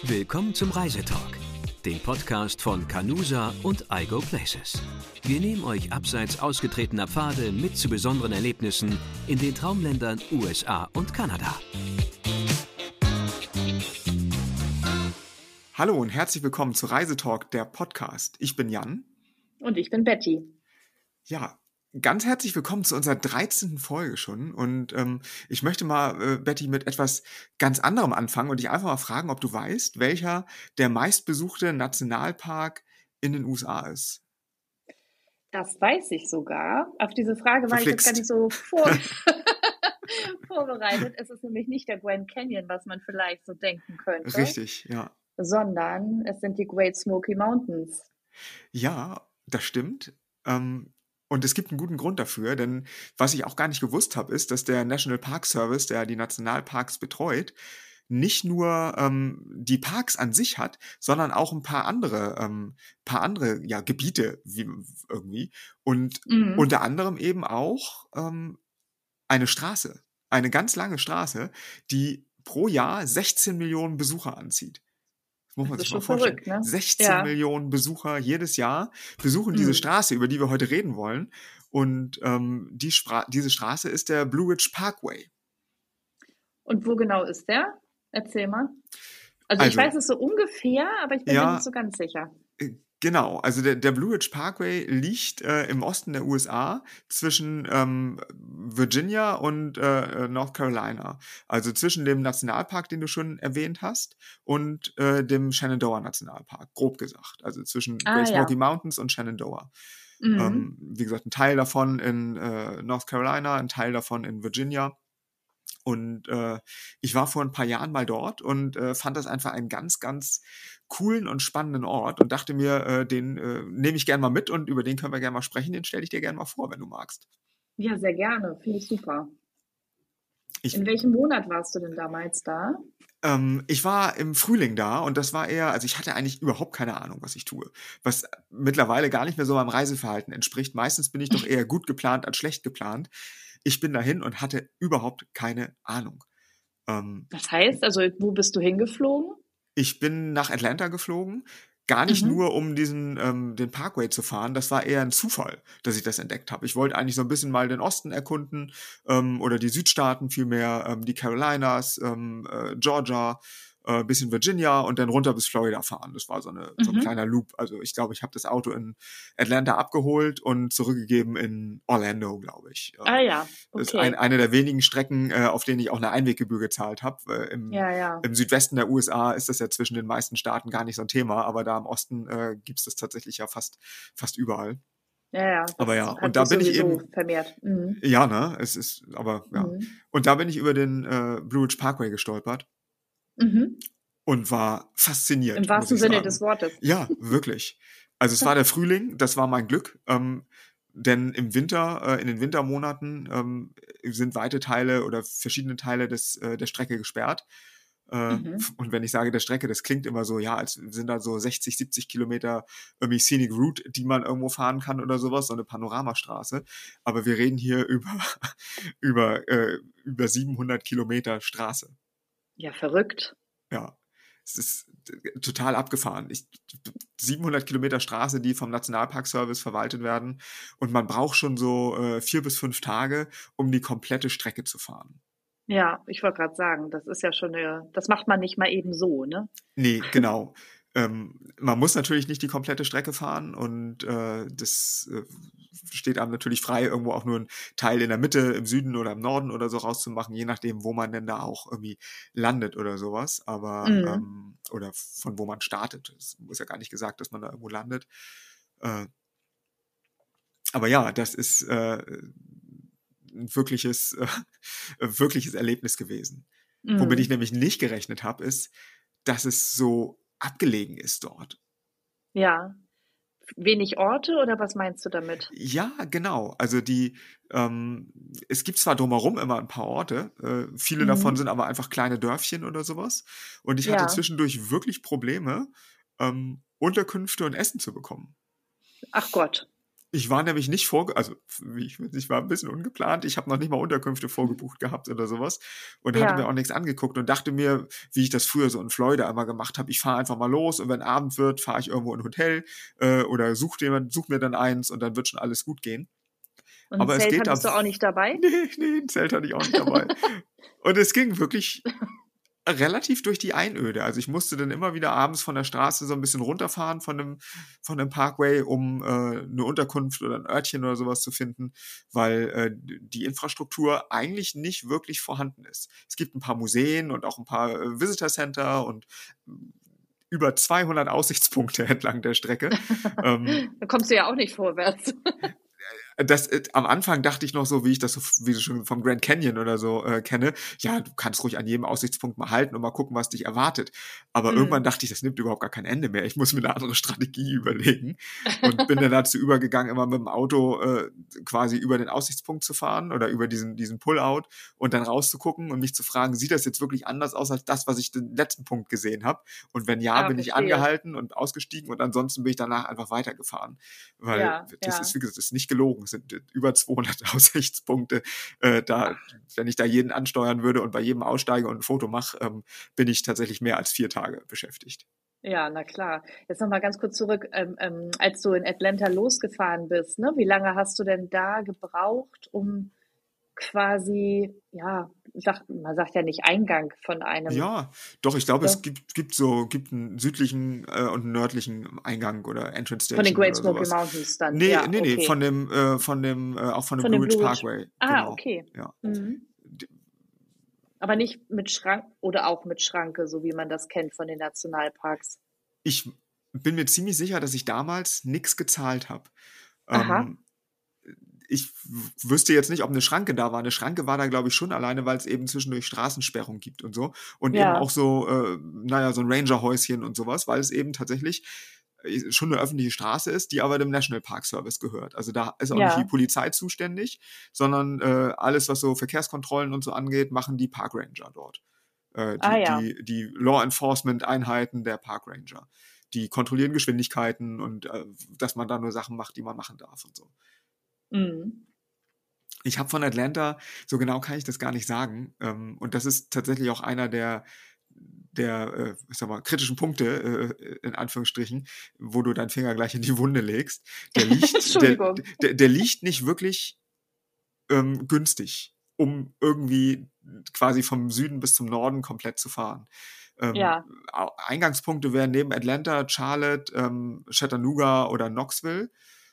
Willkommen zum Reisetalk, dem Podcast von Canusa und iGo Places. Wir nehmen euch abseits ausgetretener Pfade mit zu besonderen Erlebnissen in den Traumländern USA und Kanada. Hallo und herzlich willkommen zu Reisetalk, der Podcast. Ich bin Jan. Und ich bin Betty. Ja, ganz herzlich willkommen zu unserer 13. Folge schon. Und ich möchte mal, Betty, mit etwas ganz anderem anfangen und dich einfach mal fragen, ob du weißt, welcher der meistbesuchte Nationalpark in den USA ist. Das weiß ich sogar. Auf diese Frage war ich jetzt gar nicht so vorbereitet. Es ist nämlich nicht der Grand Canyon, was man vielleicht so denken könnte. Richtig, ja. Sondern es sind die Great Smoky Mountains. Ja, das stimmt. Und es gibt einen guten Grund dafür, denn was ich auch gar nicht gewusst habe, ist, dass der National Park Service, der die Nationalparks betreut, nicht nur die Parks an sich hat, sondern auch ein paar andere ja, Gebiete irgendwie. Und unter anderem eben auch eine Straße, eine ganz lange Straße, die pro Jahr 16 Millionen Besucher anzieht. Das muss man sich mal vorstellen. Verrückt, ne? 16 Millionen Besucher jedes Jahr besuchen diese Straße, über die wir heute reden wollen. Und diese Straße ist der Blue Ridge Parkway. Und wo genau ist der? Erzähl mal. Also ich weiß es so ungefähr, aber ich bin mir nicht so ganz sicher. Genau, also der Blue Ridge Parkway liegt im Osten der USA zwischen Virginia und North Carolina. Also zwischen dem Nationalpark, den du schon erwähnt hast, und dem Shenandoah Nationalpark, grob gesagt. Also zwischen Great Smoky Mountains und Shenandoah. Wie gesagt, ein Teil davon in North Carolina, ein Teil davon in Virginia. Und ich war vor ein paar Jahren mal dort und fand das einfach einen ganz, ganz coolen und spannenden Ort und dachte mir, den nehme ich gerne mal mit und über den können wir gerne mal sprechen. Den stelle ich dir gerne mal vor, wenn du magst. Ja, sehr gerne. Finde ich super. In welchem Monat warst du denn damals da? Ich war im Frühling da und das war eher, also ich hatte eigentlich überhaupt keine Ahnung, was ich tue. Was mittlerweile gar nicht mehr so meinem Reiseverhalten entspricht. Meistens bin ich doch eher gut geplant als schlecht geplant. Ich bin dahin und hatte überhaupt keine Ahnung. Das heißt, also wo bist du hingeflogen? Ich bin nach Atlanta geflogen, gar nicht nur, um den Parkway zu fahren. Das war eher ein Zufall, dass ich das entdeckt habe. Ich wollte eigentlich so ein bisschen mal den Osten erkunden oder die Südstaaten vielmehr, die Carolinas, Georgia, bisschen Virginia und dann runter bis Florida fahren. Das war so ein kleiner Loop. Also ich glaube, ich habe das Auto in Atlanta abgeholt und zurückgegeben in Orlando, glaube ich. Okay. Das ist eine der wenigen Strecken, auf denen ich auch eine Einweggebühr gezahlt habe. Im Südwesten der USA ist das ja zwischen den meisten Staaten gar nicht so ein Thema, aber da im Osten gibt es das tatsächlich ja fast überall. Ja. Aber ja, und da bin ich eben vermehrt. Ja, ne, es ist, aber ja. Und da bin ich über den Blue Ridge Parkway gestolpert. Und war fasziniert. Im wahrsten Sinne des Wortes. Ja, wirklich. Also es war der Frühling, das war mein Glück, denn im Winter, in den Wintermonaten sind weite Teile oder verschiedene Teile der Strecke gesperrt. Und wenn ich sage der Strecke, das klingt immer so, ja, als sind da so 60, 70 Kilometer irgendwie Scenic Route, die man irgendwo fahren kann oder sowas, so eine Panoramastraße. Aber wir reden hier über 700 Kilometer Straße. Ja, verrückt. Ja, es ist total abgefahren. 700 Kilometer Straße, die vom Nationalpark-Service verwaltet werden. Und man braucht schon so 4 bis 5 Tage, um die komplette Strecke zu fahren. Ja, ich wollte gerade sagen, das ist ja schon das macht man nicht mal eben so, ne? Nee, genau. Man muss natürlich nicht die komplette Strecke fahren und das steht einem natürlich frei, irgendwo auch nur einen Teil in der Mitte, im Süden oder im Norden oder so rauszumachen, je nachdem, wo man denn da auch irgendwie landet oder sowas, aber oder von wo man startet. Es ist ja gar nicht gesagt, dass man da irgendwo landet. Aber ja, das ist ein wirkliches Erlebnis gewesen. Womit ich nämlich nicht gerechnet habe, ist, dass es so abgelegen ist dort. Ja. Wenig Orte oder was meinst du damit? Ja, genau. Also es gibt zwar drumherum immer ein paar Orte, viele davon sind aber einfach kleine Dörfchen oder sowas. Und ich hatte zwischendurch wirklich Probleme, Unterkünfte und Essen zu bekommen. Ach Gott. Ich war nämlich nicht ich war ein bisschen ungeplant. Ich habe noch nicht mal Unterkünfte vorgebucht gehabt oder sowas und hatte mir Ja. auch nichts angeguckt und dachte mir, wie ich das früher so in Florida einmal gemacht habe, ich fahre einfach mal los und wenn Abend wird, fahre ich irgendwo in ein Hotel oder such mir dann eins und dann wird schon alles gut gehen. Und ein Aber es Zelt geht da. hattest du auch nicht dabei? Nee, ein Zelt hatte ich auch nicht dabei. Und es ging wirklich relativ durch die Einöde. Also ich musste dann immer wieder abends von der Straße so ein bisschen runterfahren von dem Parkway, um eine Unterkunft oder ein Örtchen oder sowas zu finden, weil die Infrastruktur eigentlich nicht wirklich vorhanden ist. Es gibt ein paar Museen und auch ein paar Visitor Center und über 200 Aussichtspunkte entlang der Strecke. Da kommst du ja auch nicht vorwärts. Am Anfang dachte ich noch so, wie ich das so, wie du schon vom Grand Canyon oder so kenne, ja, du kannst ruhig an jedem Aussichtspunkt mal halten und mal gucken, was dich erwartet. Aber irgendwann dachte ich, das nimmt überhaupt gar kein Ende mehr. Ich muss mir eine andere Strategie überlegen und bin dann dazu übergegangen, immer mit dem Auto quasi über den Aussichtspunkt zu fahren oder über diesen Pull-out und dann rauszugucken und mich zu fragen, sieht das jetzt wirklich anders aus als das, was ich den letzten Punkt gesehen habe? Und wenn ja, bin ich Verstehe. angehalten und ausgestiegen und ansonsten bin ich danach einfach weitergefahren. Weil Ja, das ja. ist, wie gesagt, das ist nicht gelogen. Es sind über 200 Aussichtspunkte. Wenn ich da jeden ansteuern würde und bei jedem aussteige und ein Foto mache, bin ich tatsächlich mehr als 4 Tage beschäftigt. Ja, na klar. Jetzt noch mal ganz kurz zurück, als du in Atlanta losgefahren bist, ne? Wie lange hast du denn da gebraucht, um quasi, ja, man sagt ja nicht Eingang von einem, Ja, doch, ich glaube, ne? es gibt einen südlichen und einen nördlichen Eingang oder Entrance Von den Station Great oder Smoky sowas. Mountains dann. Nee, Ja, nee, nee, okay. auch von dem Von dem Blue Ridge Blue Ridge. Parkway, Ah, genau. okay. Ja. Mhm. Aber nicht mit oder auch mit Schranke, so wie man das kennt von den Nationalparks. Ich bin mir ziemlich sicher, dass ich damals nichts gezahlt habe. Aha, Ähm, Ich wüsste jetzt nicht, ob eine Schranke da war. Eine Schranke war da, glaube ich, schon alleine, weil es eben zwischendurch Straßensperrung gibt und so. Und eben ja. auch so, so ein Ranger-Häuschen und sowas, weil es eben tatsächlich schon eine öffentliche Straße ist, die aber dem National Park Service gehört. Also da ist auch nicht die Ja. Polizei zuständig, sondern alles, was so Verkehrskontrollen und so angeht, machen die Park Ranger dort. Ah ja. Die Law Enforcement Einheiten der Park Ranger. Die kontrollieren Geschwindigkeiten und dass man da nur Sachen macht, die man machen darf und so. Mhm. Ich habe von Atlanta, so genau kann ich das gar nicht sagen. Und das ist tatsächlich auch einer ich sag mal, kritischen Punkte, in Anführungsstrichen, wo du deinen Finger gleich in die Wunde legst. Entschuldigung. Der liegt nicht wirklich günstig, um irgendwie quasi vom Süden bis zum Norden komplett zu fahren. Ja. Eingangspunkte wären neben Atlanta, Charlotte, Chattanooga oder Knoxville.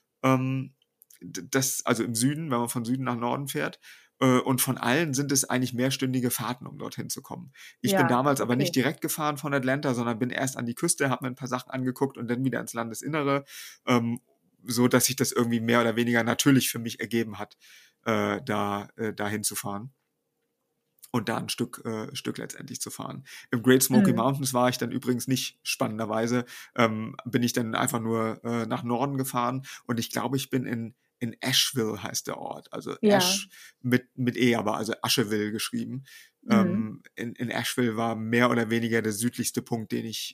Also im Süden, wenn man von Süden nach Norden fährt. Und von allen sind es eigentlich mehrstündige Fahrten, um dorthin zu kommen. Ich bin Ja, damals aber nicht okay. direkt gefahren von Atlanta, sondern bin erst an die Küste, habe mir ein paar Sachen angeguckt und dann wieder ins Landesinnere, so dass sich das irgendwie mehr oder weniger natürlich für mich ergeben hat, da hinzufahren und da ein Stück letztendlich zu fahren. Im Great Smoky Mhm. Mountains war ich dann übrigens nicht, spannenderweise, bin ich dann einfach nur nach Norden gefahren und ich glaube, ich bin in Asheville heißt der Ort, also Ja. Ash mit E, aber also Asheville geschrieben. Mhm. In Asheville war mehr oder weniger der südlichste Punkt,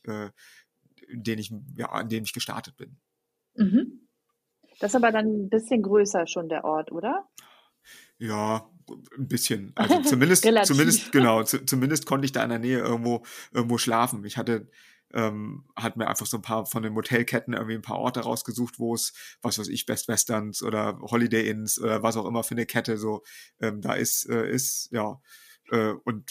an dem ich gestartet bin. Mhm. Das ist aber dann ein bisschen größer schon der Ort, oder? Ja, ein bisschen. Also zumindest, Relativ. genau, zumindest konnte ich da in der Nähe irgendwo schlafen. Hat mir einfach so ein paar von den Motelketten irgendwie ein paar Orte rausgesucht, wo es, was weiß ich, Best Westerns oder Holiday Inns oder was auch immer für eine Kette so da ist, ja. Und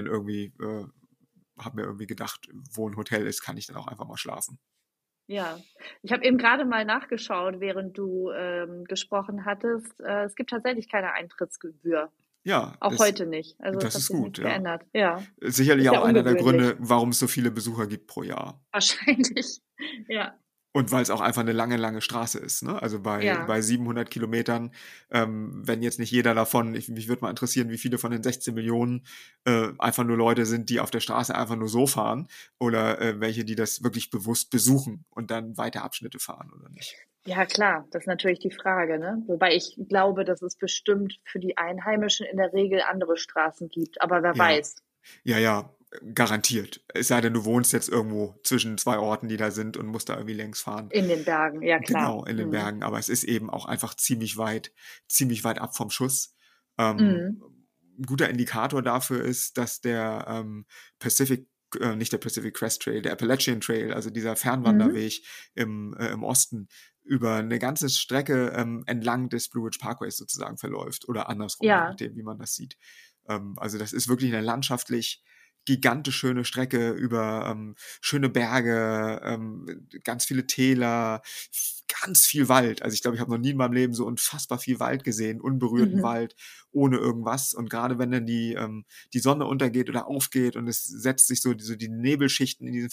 hab mir irgendwie gedacht, wo ein Hotel ist, kann ich dann auch einfach mal schlafen. Ja. Ich habe eben gerade mal nachgeschaut, während du, gesprochen hattest. Es gibt tatsächlich keine Eintrittsgebühr. Ja, Auch heute nicht. Also, es das hat ist sich gut, nicht ja. geändert. Ja, Sicherlich ist ja auch einer der ungewöhnlich. Gründe, warum es so viele Besucher gibt pro Jahr. Wahrscheinlich. Ja, Und weil es auch einfach eine lange, lange Straße ist, ne? Also ja. bei 700 Kilometern, wenn jetzt nicht jeder davon, mich würde mal interessieren, wie viele von den 16 Millionen einfach nur Leute sind, die auf der Straße einfach nur so fahren oder welche, die das wirklich bewusst besuchen und dann weite Abschnitte fahren oder nicht. Ja, klar, das ist natürlich die Frage, ne? Wobei ich glaube, dass es bestimmt für die Einheimischen in der Regel andere Straßen gibt, aber wer Ja, weiß. ja. garantiert. Es sei denn, du wohnst jetzt irgendwo zwischen 2 Orten, die da sind und musst da irgendwie längs fahren. In den Bergen, ja klar. Genau, in den Bergen. Aber es ist eben auch einfach ziemlich weit ab vom Schuss. Mhm. Ein guter Indikator dafür ist, dass der nicht der Pacific Crest Trail, der Appalachian Trail, also dieser Mhm. Fernwanderweg im Osten, über eine ganze Strecke entlang des Blue Ridge Parkways sozusagen verläuft oder andersrum, je Ja. nachdem, wie man das sieht. Also das ist wirklich eine landschaftlich gigantisch schöne Strecke über schöne Berge, ganz viele Täler, ganz viel Wald. Also ich glaube, ich habe noch nie in meinem Leben so unfassbar viel Wald gesehen, unberührten Mhm. Wald, ohne irgendwas. Und gerade wenn dann die Sonne untergeht oder aufgeht und es setzt sich so die Nebelschichten in diesen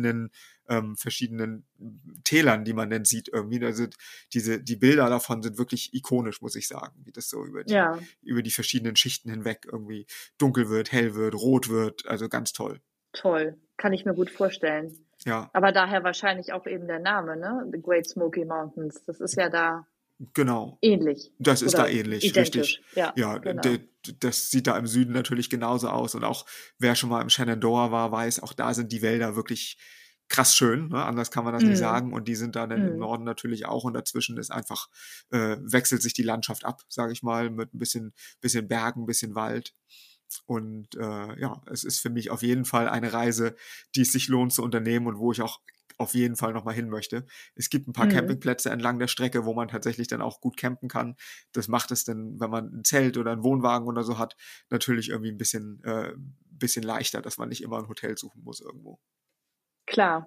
verschiedenen Tälern, die man dann sieht irgendwie. Also die Bilder davon sind wirklich ikonisch, muss ich sagen, wie das so Ja, über die verschiedenen Schichten hinweg irgendwie dunkel wird, hell wird, rot wird. Also ganz toll. toll. Kann ich mir gut vorstellen. Ja, Aber daher wahrscheinlich auch eben der Name, ne? The Great Smoky Mountains. Das ist ja da genau. ähnlich Das ist da oder ähnlich, richtig. identisch. Ja, Ja, genau. das sieht da im Süden natürlich genauso aus. Und auch wer schon mal im Shenandoah war, weiß, auch da sind die Wälder wirklich krass schön. Ne? Anders kann man das nicht Mhm. sagen. Und die sind da dann im Mhm. Norden natürlich auch. Und dazwischen ist einfach, wechselt sich die Landschaft ab, sage ich mal, mit ein bisschen Bergen, ein bisschen Wald. Und ja, es ist für mich auf jeden Fall eine Reise, die es sich lohnt zu unternehmen und wo ich auch auf jeden Fall nochmal hin möchte. Es gibt ein paar Mhm. Campingplätze entlang der Strecke, wo man tatsächlich dann auch gut campen kann. Das macht es dann, wenn man ein Zelt oder einen Wohnwagen oder so hat, natürlich irgendwie ein bisschen leichter, dass man nicht immer ein Hotel suchen muss irgendwo. Klar.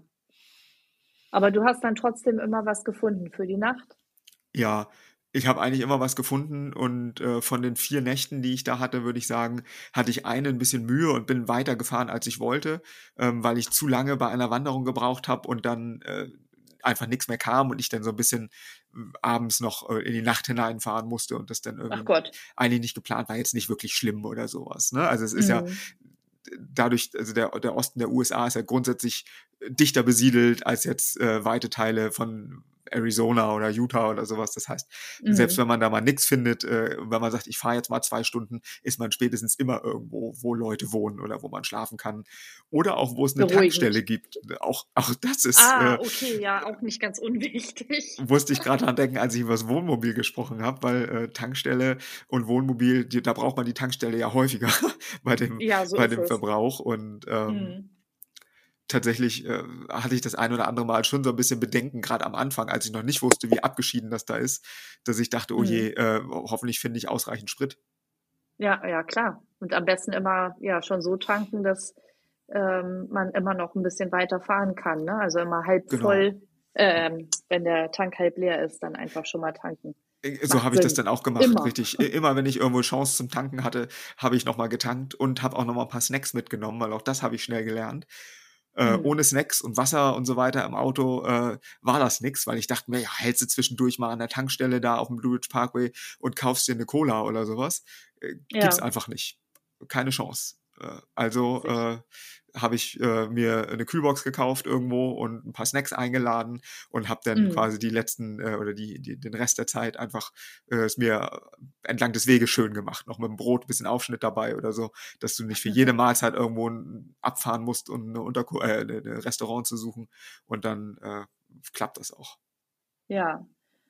Aber du hast dann trotzdem immer was gefunden für die Nacht? Ja, ich habe eigentlich immer was gefunden und von den 4 Nächten, die ich da hatte, würde ich sagen, hatte ich eine ein bisschen Mühe und bin weitergefahren, als ich wollte, weil ich zu lange bei einer Wanderung gebraucht habe und dann einfach nichts mehr kam und ich dann so ein bisschen abends noch in die Nacht hineinfahren musste und das dann Ach irgendwie Gott. eigentlich nicht geplant war, jetzt nicht wirklich schlimm oder sowas. Ne? Also es ist ja Mhm. dadurch, also der Osten der USA ist ja grundsätzlich dichter besiedelt als jetzt weite Teile von Arizona oder Utah oder sowas. Das heißt, selbst Mhm. wenn man da mal nichts findet, wenn man sagt, ich fahre jetzt mal 2 Stunden, ist man spätestens immer irgendwo, wo Leute wohnen oder wo man schlafen kann. Oder auch, wo es eine Beruhigend. Tankstelle gibt. Auch das ist, Ah, okay, ja, auch nicht ganz unwichtig. musste ich gerade dran denken, als ich über das Wohnmobil gesprochen habe, weil Tankstelle und Wohnmobil, da braucht man die Tankstelle ja häufiger bei dem, Ja, so bei ist dem es. Verbrauch. Und Mhm. tatsächlich hatte ich das ein oder andere Mal schon so ein bisschen Bedenken, gerade am Anfang, als ich noch nicht wusste, wie abgeschieden das da ist, dass ich dachte, oh je, Mhm. hoffentlich finde ich ausreichend Sprit. Ja, ja, klar. Und am besten immer, ja, schon so tanken, dass, man immer noch ein bisschen weiter fahren kann, ne? Also, immer halb Genau. voll, wenn der Tank halb leer ist, dann einfach schon mal tanken. So Macht habe ich das Sinn. dann auch gemacht, Immer. richtig. Immer wenn ich irgendwo Chance zum Tanken hatte, habe ich noch mal getankt und habe auch noch mal ein paar Snacks mitgenommen, weil auch das habe ich schnell gelernt. Mhm. Ohne Snacks und Wasser und so weiter im Auto war das nix, weil ich dachte mir, ja, hältst du zwischendurch mal an der Tankstelle da auf dem Blue Ridge Parkway und kaufst dir eine Cola oder sowas. Gibt's Ja, einfach nicht. Keine Chance. Also witzig. habe ich mir eine Kühlbox gekauft irgendwo und ein paar Snacks eingeladen und habe dann Mhm. quasi die letzten oder den Rest der Zeit einfach es mir entlang des Weges schön gemacht. Noch mit dem Brot, ein bisschen Aufschnitt dabei oder so, dass du nicht für jede Mahlzeit irgendwo abfahren musst, um eine Restaurant zu suchen. Und dann klappt das auch. Ja.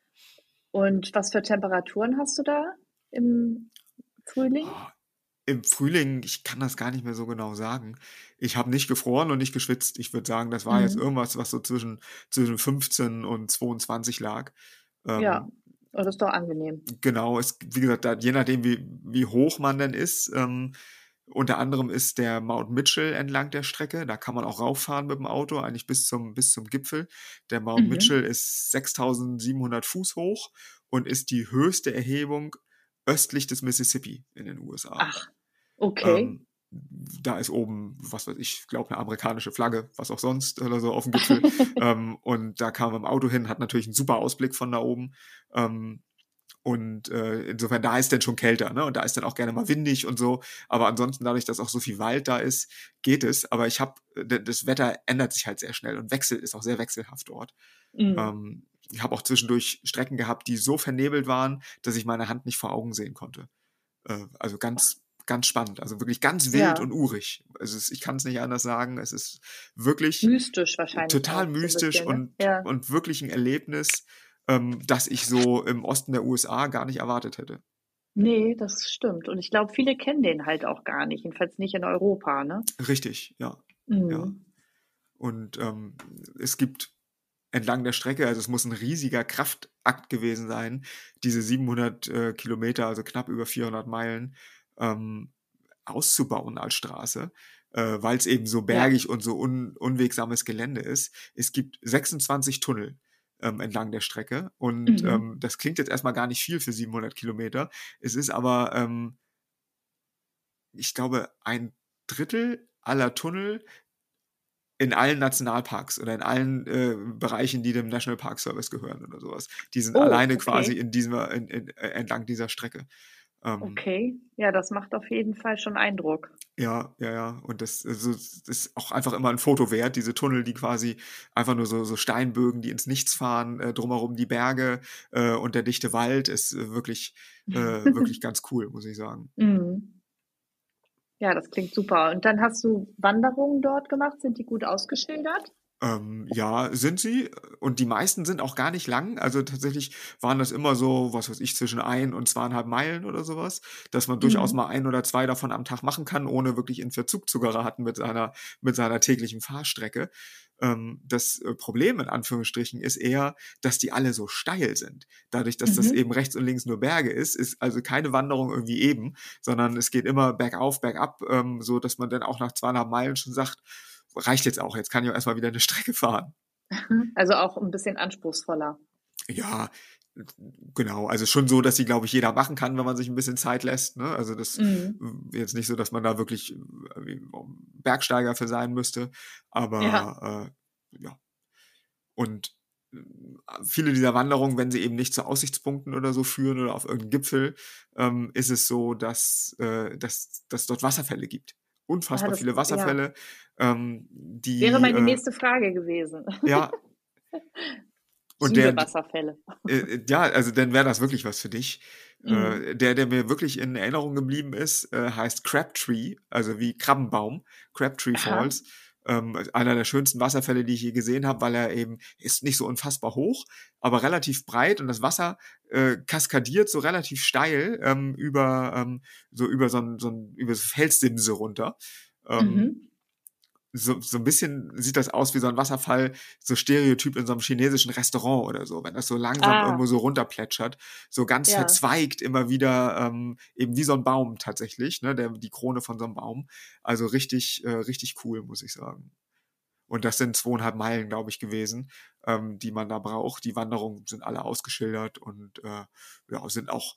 Und was für Temperaturen hast du da im Frühling? Oh, im Frühling, ich kann das gar nicht mehr so genau sagen. Ich habe nicht gefroren und nicht geschwitzt. Ich würde sagen, das war jetzt Mhm. irgendwas, was so zwischen 15 und 22 lag. Ja. Ähm, Oh, das ist doch angenehm. genau, wie gesagt, je nachdem, wie hoch man denn ist. Unter anderem ist der Mount Mitchell entlang der Strecke. Da kann man auch rauffahren mit dem Auto, eigentlich bis zum Gipfel. Der Mount Mhm. Mitchell ist 6.700 Fuß hoch und ist die höchste Erhebung östlich des Mississippi in den USA. Ach, okay. Ähm, da ist oben, was weiß ich glaube, eine amerikanische Flagge, was auch sonst oder so auf dem Gipfel. Und da kam man im Auto hin, hat natürlich einen super Ausblick von da oben. Ähm, und insofern, da ist dann schon kälter, ne? Und da ist dann auch gerne mal windig und so. Aber ansonsten, dadurch, dass auch so viel Wald da ist, geht es. Aber das Wetter ändert sich halt sehr schnell und ist auch sehr wechselhaft dort. Mhm. Ich habe auch zwischendurch Strecken gehabt, die so vernebelt waren, dass ich meine Hand nicht vor Augen sehen konnte. Also ganz, ganz spannend. Also wirklich ganz wild Ja. und urig. Also ich kann es nicht anders sagen. Es ist wirklich Mystisch wahrscheinlich total auch so ein mystisch bisschen, ne? Ja. und wirklich ein Erlebnis, das ich so im Osten der USA gar nicht erwartet hätte. Ne, das stimmt. Und ich glaube, viele kennen den halt auch gar nicht, jedenfalls nicht in Europa, ne? Richtig, ja. Ja. Mhm. Und es gibt entlang der Strecke, also es muss ein riesiger Kraftakt gewesen sein, diese 700 Kilometer, also knapp über 400 Meilen, ähm, auszubauen als Straße, weil es eben so Ja. bergig und so unwegsames Gelände ist. Es gibt 26 Tunnel entlang der Strecke und Mhm. das klingt jetzt erstmal gar nicht viel für 700 Kilometer. Es ist aber, ich glaube, ein Drittel aller Tunnel in allen Nationalparks oder in allen Bereichen, die dem National Park Service gehören oder sowas. Die sind Oh, alleine quasi okay. entlang dieser Strecke. Ähm, Okay. Ja, das macht auf jeden Fall schon Eindruck. ja, ja, ja. Und das ist auch einfach immer ein Foto wert, diese Tunnel, die quasi einfach nur so Steinbögen, die ins Nichts fahren, drumherum die Berge und der dichte Wald ist wirklich ganz cool, muss ich sagen. Mhm. Ja, das klingt super. Und dann hast du Wanderungen dort gemacht? Sind die gut ausgeschildert? Ja, sind sie. Und die meisten sind auch gar nicht lang. Also tatsächlich waren das immer so, was weiß ich, zwischen 1 und 2,5 Meilen oder sowas, dass man durchaus Mhm. mal 1 oder 2 davon am Tag machen kann, ohne wirklich in Verzug zu geraten mit seiner täglichen Fahrstrecke. Das Problem in Anführungsstrichen ist eher, dass die alle so steil sind. Dadurch, dass das eben Mhm. rechts und links nur Berge ist also keine Wanderung irgendwie eben, sondern es geht immer bergauf, bergab, so dass man dann auch nach 2,5 Meilen schon sagt, reicht jetzt auch, jetzt kann ich auch erstmal wieder eine Strecke fahren. Also auch ein bisschen anspruchsvoller. Ja, genau. Also schon so, dass sie, glaube ich, jeder machen kann, wenn man sich ein bisschen Zeit lässt. Ne? Also das Mhm. jetzt nicht so, dass man da wirklich Bergsteiger für sein müsste. Ja. Aber ja. Und viele dieser Wanderungen, wenn sie eben nicht zu Aussichtspunkten oder so führen oder auf irgendeinen Gipfel, ist es so, dass dort Wasserfälle gibt. Ah, Unfassbar das viele ja, Wasserfälle, wäre die meine nächste Frage gewesen. ja, und Viele Wasserfälle. ja, also dann wäre das wirklich was für dich. Mhm. Der mir wirklich in Erinnerung geblieben ist, heißt Crabtree, also wie Krabbenbaum, Crabtree Aha. Falls. Einer der schönsten Wasserfälle, die ich je gesehen habe, weil er eben ist nicht so unfassbar hoch, aber relativ breit und das Wasser kaskadiert so relativ steil über über so Felssimse runter. Ähm, Mhm. so ein bisschen sieht das aus wie so ein Wasserfall, so Stereotyp in so einem chinesischen Restaurant oder so, wenn das so langsam Ah, irgendwo so runterplätschert, so ganz ja. verzweigt immer wieder, eben wie so ein Baum tatsächlich, ne, die Krone von so einem Baum. Also richtig cool, muss ich sagen. Und das sind 2,5 Meilen, glaube ich, gewesen, die man da braucht. Die Wanderungen sind alle ausgeschildert und ja, sind auch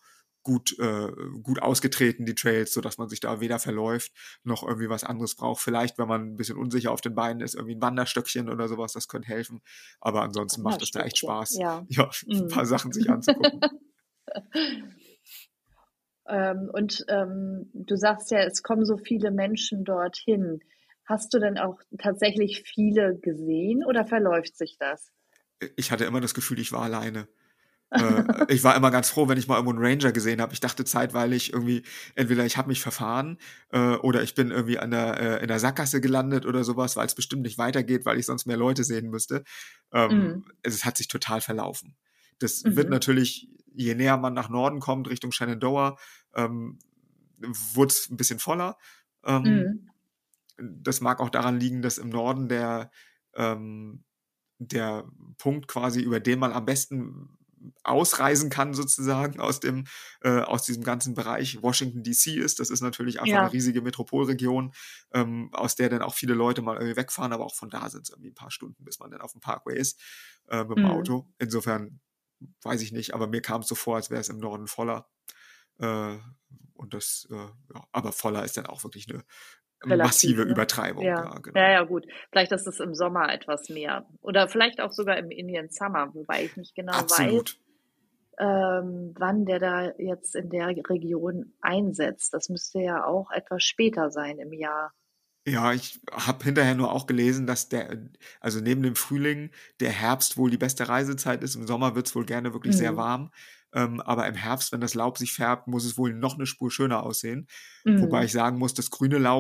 gut ausgetreten, die Trails, sodass man sich da weder verläuft noch irgendwie was anderes braucht. Vielleicht, wenn man ein bisschen unsicher auf den Beinen ist, irgendwie ein Wanderstöckchen oder sowas, das könnte helfen. Aber ansonsten macht es da echt Wanderstöckchen, Spaß, ja. ja, ein paar Mhm. Sachen sich anzugucken. Du sagst ja, es kommen so viele Menschen dorthin. Hast du denn auch tatsächlich viele gesehen oder verläuft sich das? Ich hatte immer das Gefühl, ich war alleine. Ich war immer ganz froh, wenn ich mal irgendwo 'n Ranger gesehen habe. Ich dachte zeitweilig irgendwie, entweder ich habe mich verfahren, oder ich bin irgendwie in der Sackgasse gelandet oder sowas, weil es bestimmt nicht weitergeht, weil ich sonst mehr Leute sehen müsste. Mhm. Es hat sich total verlaufen. Das wird Mhm. natürlich, je näher man nach Norden kommt, Richtung Shenandoah, ähm, wurd's 'n bisschen voller. Ähm, Mhm. Das mag auch daran liegen, dass im Norden ähm der Punkt quasi, über den man am besten ausreisen kann sozusagen aus diesem ganzen Bereich Washington DC ist. Das ist natürlich einfach eine Ja. riesige Metropolregion, aus der dann auch viele Leute mal irgendwie wegfahren, aber auch von da sind es irgendwie ein paar Stunden, bis man dann auf dem Parkway ist, mit dem Mhm. Auto. Insofern weiß ich nicht, aber mir kam es so vor, als wäre es im Norden voller. Äh, und ja, aber voller ist dann auch wirklich eine massive Relativ, ne? Übertreibung, Ja. ja, Ja, genau. ja, gut. Vielleicht ist es im Sommer etwas mehr oder vielleicht auch sogar im Indian Summer, wobei ich nicht genau weiß, Absolut. wann der da jetzt in der Region einsetzt. Das müsste ja auch etwas später sein im Jahr. Ja, ich habe hinterher nur auch gelesen, dass also neben dem Frühling der Herbst wohl die beste Reisezeit ist. Im Sommer wird's wohl gerne wirklich sehr Mhm. warm. Aber im Herbst, wenn das Laub sich färbt, muss es wohl noch eine Spur schöner aussehen. Wobei Mhm. ich sagen muss, das grüne Laub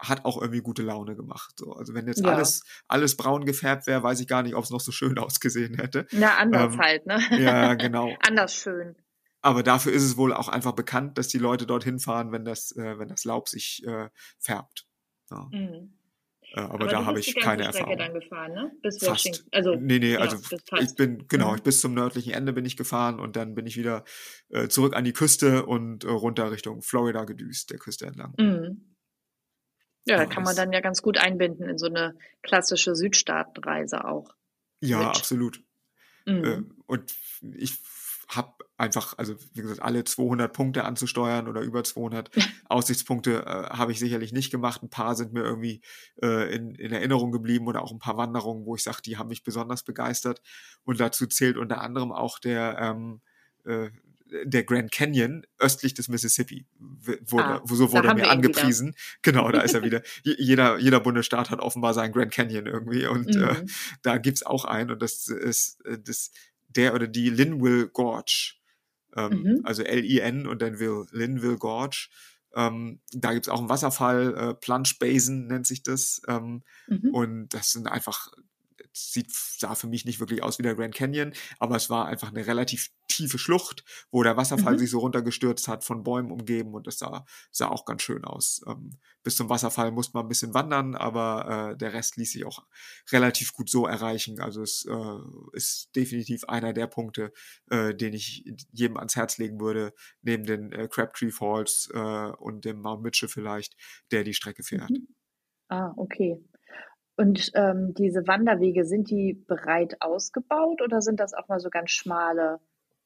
hat auch irgendwie gute Laune gemacht. So. Also wenn jetzt Ja. alles braun gefärbt wäre, weiß ich gar nicht, ob es noch so schön ausgesehen hätte. Ja, anders halt, ne? Ja, genau. Anders schön. Aber dafür ist es wohl auch einfach bekannt, dass die Leute dorthin fahren, wenn das Laub sich färbt. Ja. Mhm. Aber Aber da du habe bist die ich ganze keine Strecke Erfahrung. dann gefahren, ne? Bis Fast. Washington. Also, Nee, also ja, bis ich fast. bin, Mhm. bis zum nördlichen Ende bin ich gefahren und dann bin ich wieder zurück an die Küste und runter Richtung Florida gedüst, der Küste entlang. Mhm. Ja, da Ja, kann man dann ja ganz gut einbinden in so eine klassische Südstaatenreise auch ja, mit. absolut. Mhm. Und ich habe einfach, also wie gesagt, alle 200 Punkte anzusteuern oder über 200 Aussichtspunkte habe ich sicherlich nicht gemacht. Ein paar sind mir irgendwie in Erinnerung geblieben oder auch ein paar Wanderungen, wo ich sage, die haben mich besonders begeistert. Und dazu zählt unter anderem auch der Grand Canyon östlich des Mississippi. So Da wurde er haben mir wir ihn wieder. angepriesen. Genau, da ist er wieder. Jeder Bundesstaat hat offenbar seinen Grand Canyon irgendwie und Mhm. da gibt's auch einen und das ist der oder die Linville Gorge. Mhm. Also Lin und dann Linville Gorge. Da gibt's auch einen Wasserfall, Plunge Basin nennt sich das. Mhm. Und das sind einfach, sah für mich nicht wirklich aus wie der Grand Canyon, aber es war einfach eine relativ tiefe Schlucht, wo der Wasserfall sich Mhm. so runtergestürzt hat, von Bäumen umgeben und das sah auch ganz schön aus. Bis zum Wasserfall musste man ein bisschen wandern, aber der Rest ließ sich auch relativ gut so erreichen. Also es ist definitiv einer der Punkte, den ich jedem ans Herz legen würde, neben den Crabtree Falls und dem Mount Mitchell vielleicht, der die Strecke fährt. Mhm. Okay. Und, diese Wanderwege, sind die breit ausgebaut oder sind das auch mal so ganz schmale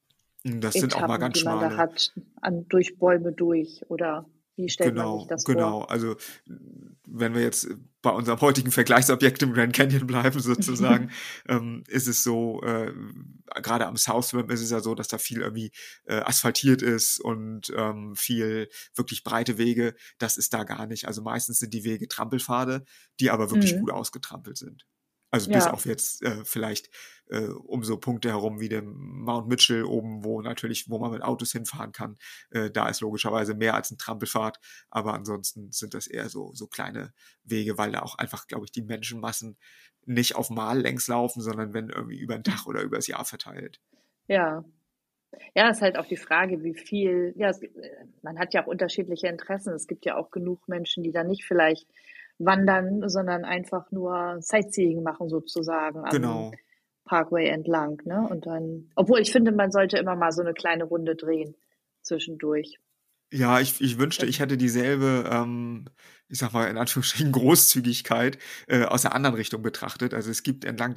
Das sind auch mal Etappen, ganz die man da schmale. hat, durch Bäume durch oder wie stellt man sich das vor? Genau. Also wenn wir jetzt bei unserem heutigen Vergleichsobjekt im Grand Canyon bleiben sozusagen, ist es so, gerade am South Rim ist es ja so, dass da viel irgendwie asphaltiert ist und viel wirklich breite Wege. Das ist da gar nicht. Also meistens sind die Wege Trampelpfade, die aber wirklich gut Mhm. ausgetrampelt sind. Also bis Ja. auf jetzt vielleicht um so Punkte herum wie dem Mount Mitchell oben, wo man mit Autos hinfahren kann. Da ist logischerweise mehr als ein Trampelpfad, aber ansonsten sind das eher so kleine Wege, weil da auch einfach, glaube ich, die Menschenmassen nicht auf Mal längs laufen, sondern wenn irgendwie über den Tag oder übers Jahr verteilt. Ja. Ja, ist halt auch die Frage, wie viel ja, man hat ja auch unterschiedliche Interessen. Es gibt ja auch genug Menschen, die dann nicht vielleicht wandern, sondern einfach nur Sightseeing machen sozusagen am Genau. Parkway entlang, ne? Und dann obwohl ich finde, man sollte immer mal so eine kleine Runde drehen zwischendurch. Ja, ich wünschte, ich Dann hätte dieselbe, ich sag mal, in Anführungsstrichen Großzügigkeit aus der anderen Richtung betrachtet. Also es gibt entlang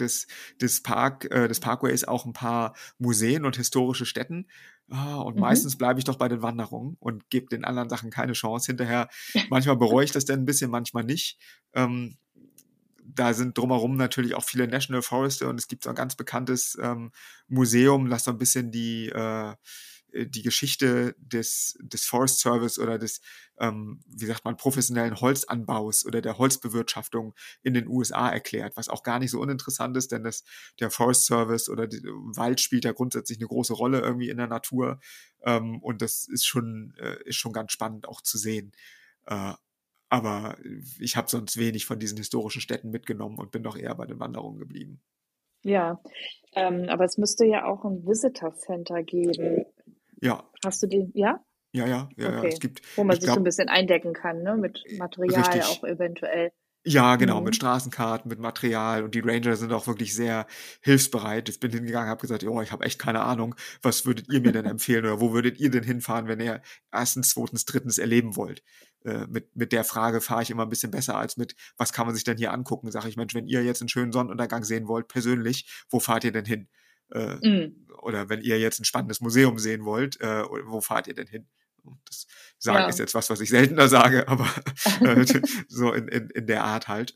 des Parkways auch ein paar Museen und historische Stätten. Und meistens mhm. bleibe ich doch bei den Wanderungen und gebe den anderen Sachen keine Chance. Hinterher, manchmal bereue ich das dann ein bisschen, manchmal nicht. Ähm, Da sind drumherum natürlich auch viele National Foreste und es gibt so ein ganz bekanntes Museum, das so ein bisschen die Geschichte des Forest Service oder wie sagt man, professionellen Holzanbaus oder der Holzbewirtschaftung in den USA erklärt, was auch gar nicht so uninteressant ist, denn der Forest Service oder Wald spielt ja grundsätzlich eine große Rolle irgendwie in der Natur und das ist schon ganz spannend auch zu sehen. Äh, aber ich habe sonst wenig von diesen historischen Städten mitgenommen und bin doch eher bei den Wanderungen geblieben. Ja, aber es müsste ja auch ein Visitor Center geben. Ja, Hast du den ja? ja. Es Okay. gibt, Wo man ich sich so ein glaube, bisschen eindecken kann, ne, mit Material auch richtig. eventuell. Ja, genau, mit Mhm. Straßenkarten, mit Material und die Ranger sind auch wirklich sehr hilfsbereit. Ich bin hingegangen, habe gesagt, oh, ich habe echt keine Ahnung, was würdet ihr mir denn empfehlen oder wo würdet ihr denn hinfahren, wenn ihr erstens, zweitens, drittens erleben wollt? Mit der Frage fahre ich immer ein bisschen besser als mit, was kann man sich denn hier angucken? Sage ich, Mensch, wenn ihr jetzt einen schönen Sonnenuntergang sehen wollt, persönlich, wo fahrt ihr denn hin? Äh, Mhm. oder wenn ihr jetzt ein spannendes Museum sehen wollt, wo fahrt ihr denn hin? Und das ist Ja. jetzt was ich seltener sage, aber äh, so in der Art halt.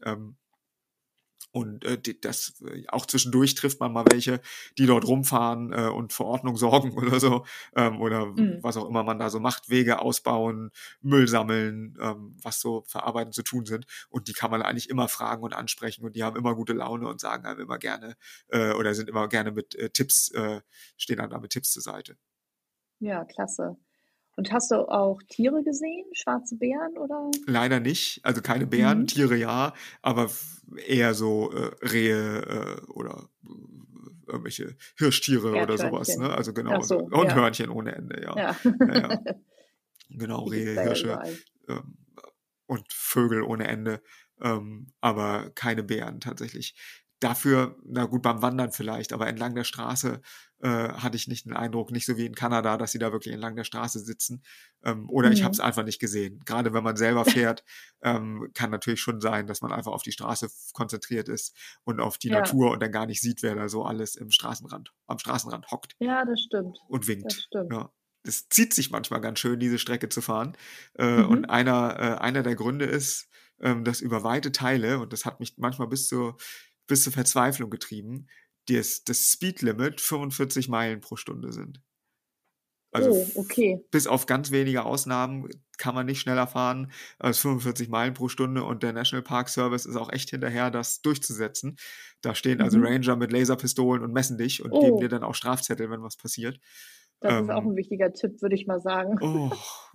Und auch zwischendurch trifft man mal welche, die dort rumfahren und für Ordnung sorgen oder so. Oder Mhm. was auch immer man da so macht, Wege ausbauen, Müll sammeln, was so verarbeiten zu tun sind. Und die kann man eigentlich immer fragen und ansprechen und die haben immer gute Laune und sagen einem immer gerne oder sind immer gerne mit Tipps, stehen dann da mit Tipps zur Seite. Ja, klasse. Und hast du auch Tiere gesehen? Schwarze Bären oder? Leider nicht, also keine Bären, Mhm. Tiere ja, aber eher so Rehe oder irgendwelche Hirschtiere oder sowas, ne? Erdhörnchen. Also Ach genau so. so, Und ja, Hörnchen ohne Ende, ja. ja. Ja, ja. Genau, Die gibt's Rehe, da ja Hirsche überall. ähm, und Vögel ohne Ende, aber keine Bären tatsächlich. Dafür, na gut, beim Wandern vielleicht, aber entlang der Straße hatte ich nicht den Eindruck, nicht so wie in Kanada, dass sie da wirklich entlang der Straße sitzen. Oder ich habe es Mhm. einfach nicht gesehen. Gerade wenn man selber fährt, kann natürlich schon sein, dass man einfach auf die Straße konzentriert ist und auf die Ja, Natur und dann gar nicht sieht, wer da so alles am Straßenrand hockt ja, das stimmt. und Das winkt. stimmt. Ja. Es zieht sich manchmal ganz schön, diese Strecke zu fahren. Und Mhm. einer der Gründe ist, dass über weite Teile, und das hat mich manchmal bis zur Verzweiflung getrieben, das Speedlimit 45 Meilen pro Stunde sind. Also Oh, okay. bis auf ganz wenige Ausnahmen kann man nicht schneller fahren als 45 Meilen pro Stunde und der National Park Service ist auch echt hinterher, das durchzusetzen. Da stehen also Mhm. Ranger mit Laserpistolen und messen dich und geben dir Oh, dann auch Strafzettel, wenn was passiert. das ist auch Ähm, ein wichtiger Tipp, würde ich mal sagen. Oh,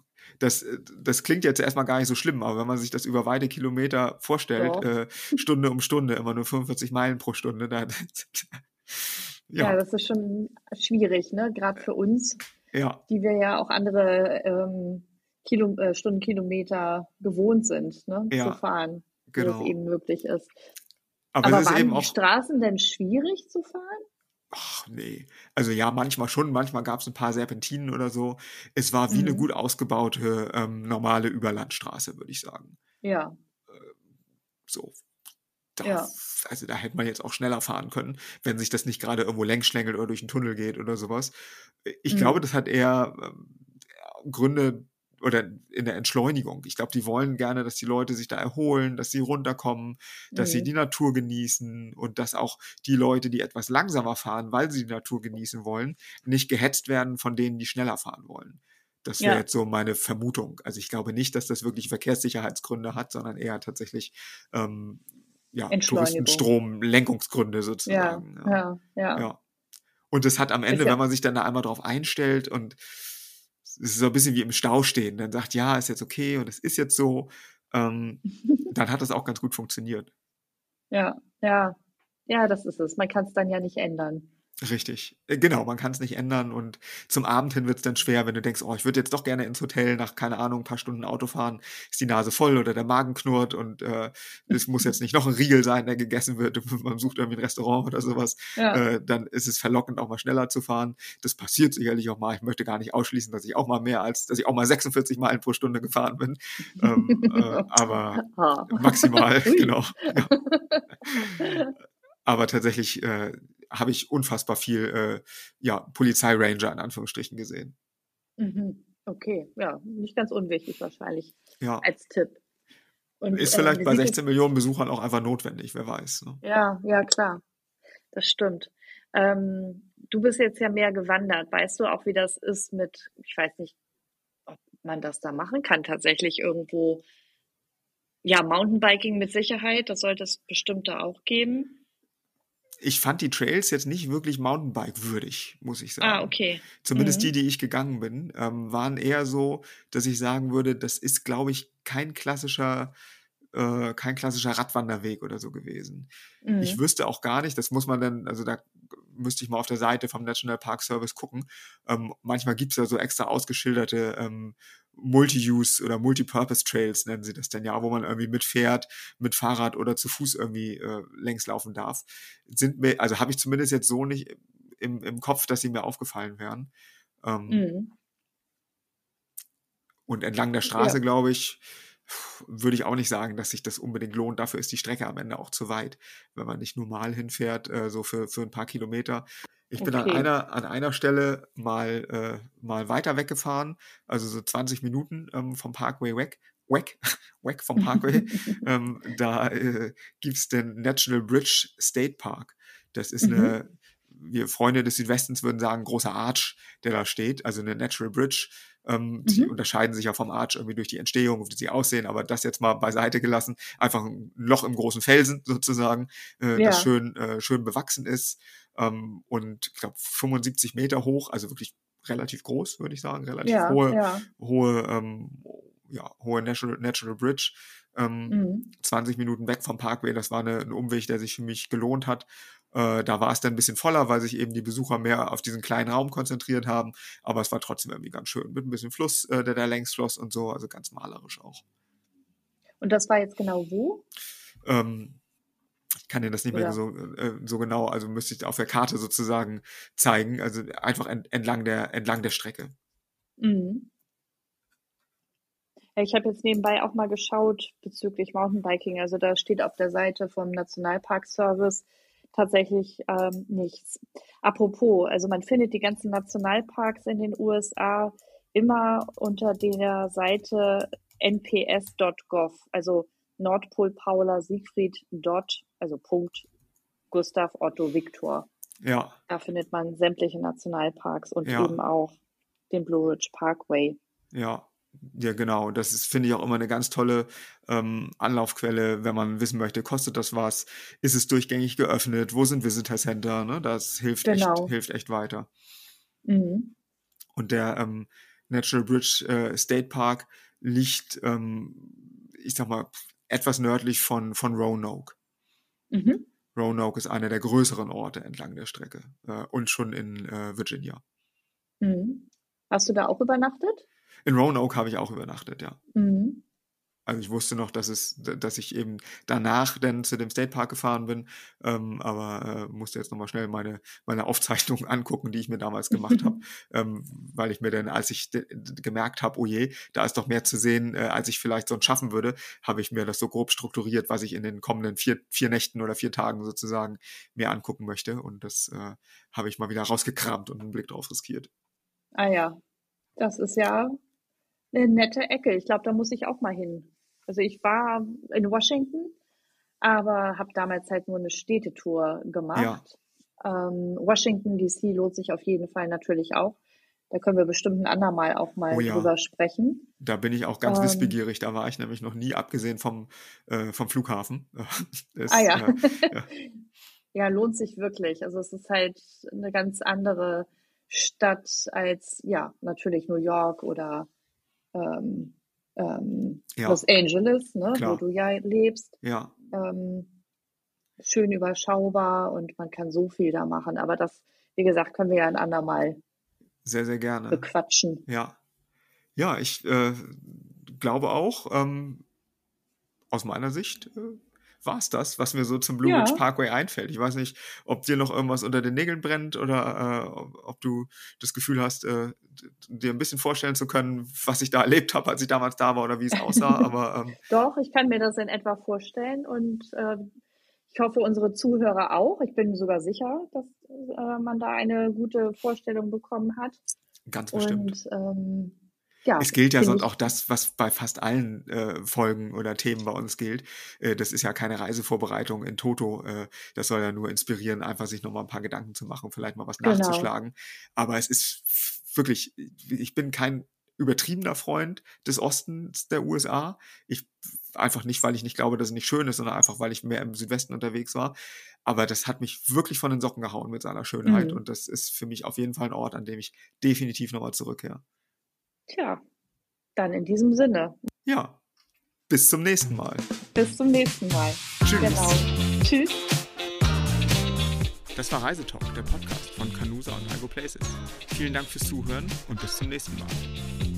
das klingt jetzt erst mal gar nicht so schlimm, aber wenn man sich das über weite Kilometer vorstellt, Doch. Stunde um Stunde, immer nur 45 Meilen pro Stunde, dann Ja, ja, das ist schon schwierig, ne? Gerade für uns, ja, die wir ja auch andere Stundenkilometer gewohnt sind, ne? Zu ja, fahren, wo das genau. eben möglich ist. Aber es Aber ist waren eben die auch Straßen denn schwierig zu fahren? ach ne. Also ja, manchmal schon, manchmal gab's 'n paar Serpentinen oder so. Es war wie 'ne Mhm. gut ausgebaute, normale Überlandstraße, würde ich sagen. Ja, So. Da ja. also, da hätte man jetzt auch schneller fahren können, wenn sich das nicht grade irgendwo längs schlängelt oder durch 'n Tunnel geht oder so was. Ich glaube, Mhm. das hat eher, Gründe oder in der Entschleunigung. Ich glaube, die wollen gerne, dass die Leute sich da erholen, dass sie runterkommen, dass sie die Mhm. Natur genießen und dass auch die Leute, die etwas langsamer fahren, weil sie die Natur genießen wollen, nicht gehetzt werden von denen, die schneller fahren wollen. Das wäre Ja, jetzt so meine Vermutung. Also, ich glaube nicht, dass das wirklich Verkehrssicherheitsgründe hat, sondern eher tatsächlich, ähm, ja, Entschleunigung. Touristenstrom, Lenkungsgründe Ja, sozusagen, ja. ja, ja. Ja. Und es hat am Ist Ende, ja wenn man sich dann da einmal drauf einstellt und es ist so 'n bisschen wie im Stau stehen, dann sagt: „Ja, ist jetzt okay und es ist jetzt so“, ähm, dann hat das auch ganz gut funktioniert. ja, ja. Ja, das ist es. Man kann es dann ja nicht ändern. Richtig. Genau, man kann's nicht ändern und zum Abend hin wird's dann schwer, wenn du denkst: „Oh, ich würde jetzt doch gerne ins Hotel nach, keine Ahnung, 'n paar Stunden Autofahren, ist die Nase voll oder der Magen knurrt und, es muss jetzt nicht noch 'n Riegel sein, der gegessen wird. Man sucht irgendwie 'n Restaurant oder so was. Ja. Dann ist es verlockend, auch mal schneller zu fahren. Das passiert sicherlich auch mal. Ich möchte gar nicht ausschließen, dass ich auch mal 46 Meilen pro Stunde gefahren bin, aber Ah. maximal, Ui. genau, ja. Aber tatsächlich, habe ich unfassbar viel, ja, Polizeiranger in Anführungsstrichen gesehen. Mhm. Okay, ja, nicht ganz unwichtig wahrscheinlich Ja, als Tipp. Und, ist vielleicht bei sieht es 16 Millionen Besuchern auch einfach notwendig, wer weiß, ne? ja, ja klar, das stimmt. Du bist jetzt ja mehr gewandert. Weißt du auch, wie das ist mit ich weiß nicht, ob man das da machen kann tatsächlich irgendwo ja, Mountainbiking mit Sicherheit, das sollte es bestimmt da auch geben. Ich fand die Trails jetzt nicht wirklich Mountainbike-würdig, muss ich Ah, sagen. okay. Zumindest die, Mhm. die ich gegangen bin, waren eher so, dass ich sagen würde, das ist, glaube ich, kein klassischer Radwanderweg oder so gewesen. Ich Mhm. wüsste auch gar nicht, das muss man dann, also da müsste ich mal auf der Seite vom National Park Service gucken. Manchmal gibt's ja so extra ausgeschilderte Multi-Use oder Multi-Purpose Trails, nennen sie das dann ja, wo man irgendwie mitfährt, mit Fahrrad oder zu Fuß irgendwie längs laufen darf. Also habe ich zumindest jetzt so nicht im Kopf, dass sie mir aufgefallen wären. Ähm, Mhm. und entlang der Ja, Straße, glaube ich, würde ich auch nicht sagen, dass sich das unbedingt lohnt. Dafür ist die Strecke am Ende auch zu weit, wenn man nicht normal hinfährt, so für ein paar Kilometer. Ich bin okay. an einer Stelle mal weiter weggefahren, also so 20 Minuten vom Parkway weg vom Parkway. Da gibt's den National Bridge State Park. Das ist Mhm. eine, wir Freunde des Südwestens würden sagen, großer Arch, der da steht, also eine Natural Bridge. Die Mhm. unterscheiden sich ja vom Arch irgendwie durch die Entstehung, wie sie aussehen, aber das jetzt mal beiseite gelassen. Einfach ein Loch im großen Felsen sozusagen, das Ja. schön bewachsen ist und ich glaube 75 Meter hoch, also wirklich relativ groß, würde ich sagen, relativ Ja, ja. hohe Natural Bridge. 20 Minuten weg vom Parkway, das war ein Umweg, der sich für mich gelohnt hat. Da war es dann ein bisschen voller, weil sich eben die Besucher mehr auf diesen kleinen Raum konzentriert haben, aber es war trotzdem irgendwie ganz schön, mit ein bisschen Fluss, der da längs floss und so, also ganz malerisch auch. Und das war jetzt genau wo? Ich kann dir das nicht mehr so genau, also müsste ich auf der Karte sozusagen zeigen, also einfach entlang der Strecke. Mhm. Ich habe jetzt nebenbei auch mal geschaut bezüglich Mountainbiking. Also da steht auf der Seite vom Nationalpark-Service tatsächlich nichts. Apropos, also man findet die ganzen Nationalparks in den USA immer unter der Seite nps.gov, also Nordpol Paula Siegfried also Punkt Gustav Otto Viktor. Ja. Da findet man sämtliche Nationalparks und eben auch den Blue Ridge Parkway. Ja, genau. Das ist, finde ich, auch immer eine ganz tolle Anlaufquelle, wenn man wissen möchte, kostet das was? Ist es durchgängig geöffnet? Wo sind Visitor Center? Ne? Das hilft echt weiter. Mhm. Und der Natural Bridge State Park liegt, ich sag mal, etwas nördlich von Roanoke. Mhm. Roanoke ist einer der größeren Orte entlang der Strecke und schon in Virginia. Mhm. Hast du da auch übernachtet? In Roanoke habe ich auch übernachtet, ja. Mhm. Also ich wusste noch, dass ich eben danach dann zu dem State Park gefahren bin, aber musste jetzt nochmal schnell meine Aufzeichnungen angucken, die ich mir damals gemacht habe, weil ich mir dann, als ich gemerkt habe, oh je, da ist doch mehr zu sehen, als ich vielleicht sonst schaffen würde, habe ich mir das so grob strukturiert, was ich in den kommenden 4 Nächten oder 4 Tagen sozusagen mir angucken möchte, und das habe ich mal wieder rausgekramt und einen Blick drauf riskiert. Ah ja, das ist ja eine nette Ecke. Ich glaube, da muss ich auch mal hin. Also ich war in Washington, aber habe damals halt nur eine Städtetour gemacht. Washington DC lohnt sich auf jeden Fall natürlich auch. Da können wir bestimmt ein andermal auch mal drüber sprechen. Da bin ich auch ganz wissbegierig. Da war ich nämlich noch nie, abgesehen vom Flughafen. Ja, lohnt sich wirklich. Also es ist halt eine ganz andere Stadt als, ja, natürlich New York oder Los Angeles, ne, wo du ja lebst. Ja. Schön überschaubar und man kann so viel da machen. Aber das, wie gesagt, können wir ja ein andermal sehr, sehr gerne bequatschen. Ja, ich glaube auch, aus meiner Sicht war es das, was mir so zum Blue Ridge Parkway einfällt. Ich weiß nicht, ob dir noch irgendwas unter den Nägeln brennt oder ob du das Gefühl hast, dir ein bisschen vorstellen zu können, was ich da erlebt habe, als ich damals da war oder wie es aussah. Aber Doch, ich kann mir das in etwa vorstellen und ich hoffe, unsere Zuhörer auch. Ich bin sogar sicher, dass man da eine gute Vorstellung bekommen hat. Ganz bestimmt. Und es gilt ja sonst auch das, was bei fast allen Folgen oder Themen bei uns gilt. Das ist ja keine Reisevorbereitung in Toto. Das soll ja nur inspirieren, einfach sich nochmal ein paar Gedanken zu machen, vielleicht mal was nachzuschlagen. Aber es ist wirklich, ich bin kein übertriebener Freund des Ostens der USA. Einfach nicht, weil ich nicht glaube, dass es nicht schön ist, sondern einfach, weil ich mehr im Südwesten unterwegs war. Aber das hat mich wirklich von den Socken gehauen mit seiner Schönheit. Und das ist für mich auf jeden Fall ein Ort, an dem ich definitiv nochmal zurückkehre. Tja, dann in diesem Sinne. Ja, bis zum nächsten Mal. Bis zum nächsten Mal. Tschüss. Genau. Tschüss. Das war Reisetalk, der Podcast von Canusa und Igo Places. Vielen Dank fürs Zuhören und bis zum nächsten Mal.